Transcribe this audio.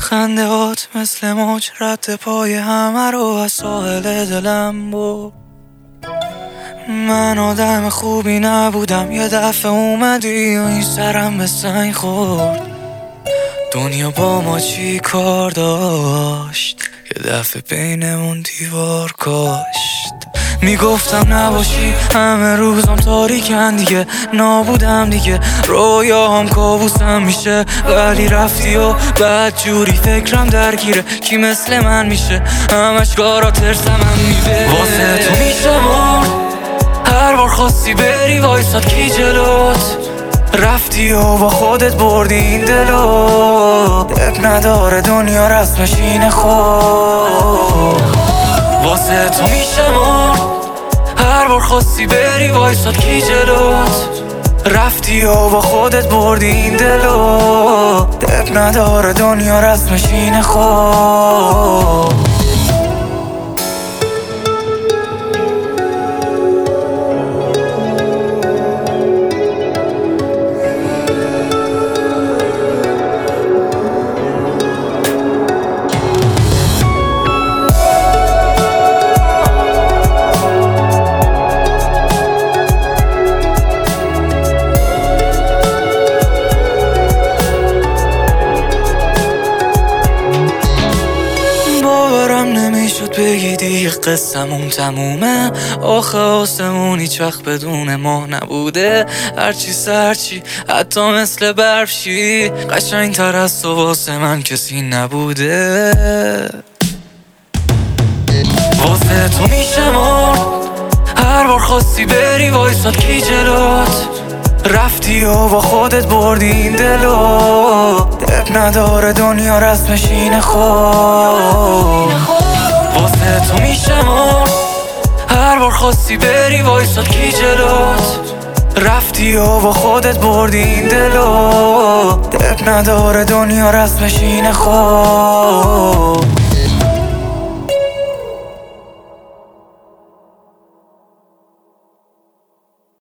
خندهات مثل موج رد پای همه رو از ساحل دلم بود. من آدم خوبی نبودم، یه دفعه اومدی و این سرم به سنگ خورد. دنیا با ما چی کار داشت، یه دفعه بینمون دیوار کاشت. میگفتم نباشی همه روزم تاریکن دیگه، نابودم دیگه، رویاهم کابوسم میشه. ولی رفتی و بعد جوری فکرم درگیره، کی مثل من میشه؟ همش کارا ترسم میده. واسه تو میشه مرد، هر بار خواستی بری وایساد کی جلوت. رفتی و با خودت بردی این دلو، اب نداره دنیا رسمش اینه خود. واسه تو میشه مرد، هر بار خواستی بری وایساد کی جلوت. رفتی و با خودت بردی این دلو، اب نداره دنیا رسمش اینه خود. نمیشد بگی دیگه قصمون تمومه، آخه آسمون هیچ وقت بدون ماه نبوده. هرچی سرچی حتی مثل برفشی، قشنگ تر از تو واسه من کسی نبوده. واسه تو میشه مرد، هر بار خواستی بری وایساد کی جلوت. رفتی و با خودت بردی این دلو، اب نداره دنیا رسمش اینه خود. واسه تو میشه مرد، هر بار خواستی بری وایساد کی جلوت. رفتی و با خودت بردی این دلو، اب نداره دنیا رسمش اینه خود.